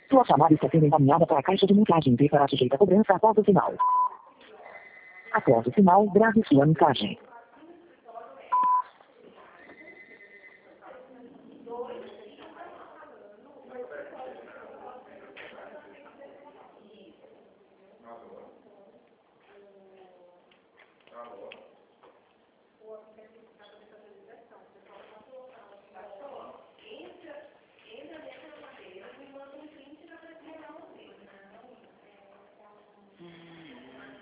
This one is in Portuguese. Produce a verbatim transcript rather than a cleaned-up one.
Sua chamada está sendo encaminhada para a caixa de mensagem e será sujeita a cobrança após o sinal. Após o sinal, grave sua mensagem. Alô? Alô?